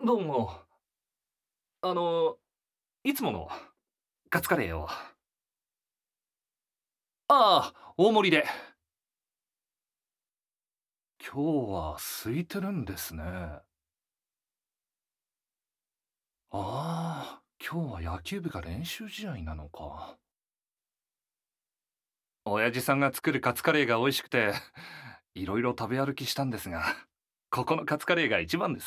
どうも。あの、いつものカツカレーを。ああ、大盛りで。今日は空いてるんですね。ああ、今日は野球部が練習試合なのか。親父さんが作るカツカレーが美味しくて、いろいろ食べ歩きしたんですが、ここのカツカレーが一番です。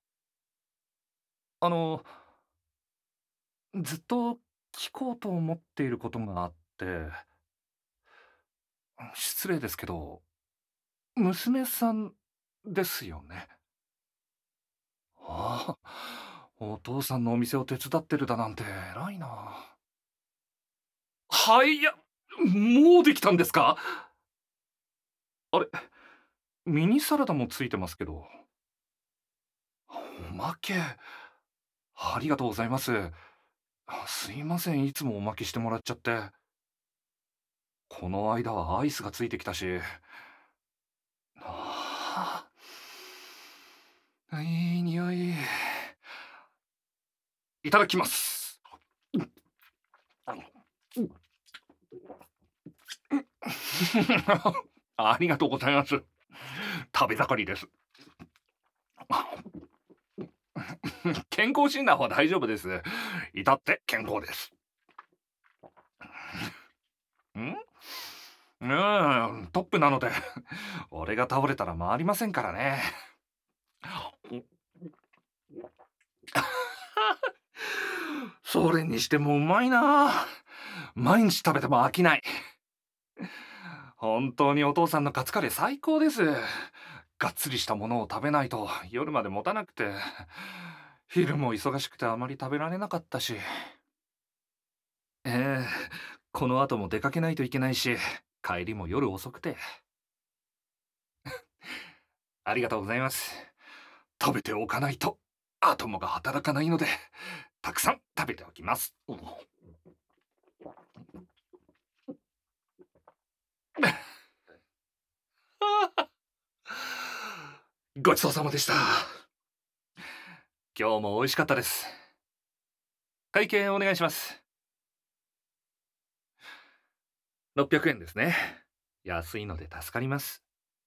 あの、ずっと聞こうと思っていることがあって、失礼ですけど、娘さんですよね。ああ、お父さんのお店を手伝ってるだなんて偉いな。はい、いや、もうできたんですか？あれ、ミニサラダもついてますけど。おまけ、ありがとうございます。すいません、いつもおまけしてもらっちゃって。この間はアイスがついてきたし。ああ、いい匂い。いただきます。ありがとうございます。食べ盛りです。健康診断は大丈夫です。至って健康です。んトップなので、俺が倒れたら回りませんからね。それにしてもうまいな。毎日食べても飽きない。本当にお父さんのカツカレー最高です。がっつりしたものを食べないと夜まで持たなくて、昼も忙しくてあまり食べられなかったし。ええ、この後も出かけないといけないし、帰りも夜遅くて。ありがとうございます。食べておかないとアトムが働かないので、たくさん食べておきます。ごちそうさまでした。今日も美味しかったです。会計お願いします。600円ですね。安いので助かります。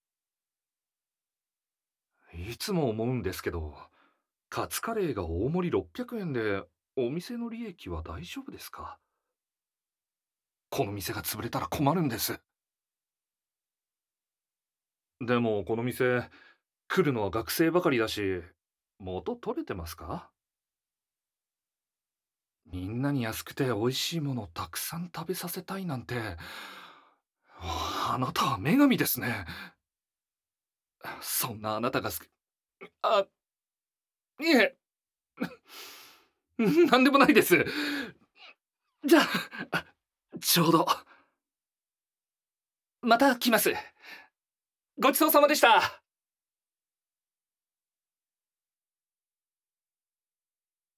いつも思うんですけど、カツカレーが大盛り600円で、お店の利益は大丈夫ですか？この店が潰れたら困るんです。でもこの店、来るのは学生ばかりだし、元取れてますか？みんなに安くて美味しいものをたくさん食べさせたいなんて、あなたは女神ですね。そんなあなたがあ、いえ、なんでもないです。じゃあ、ちょうど、また来ます。ごちそうさまでした。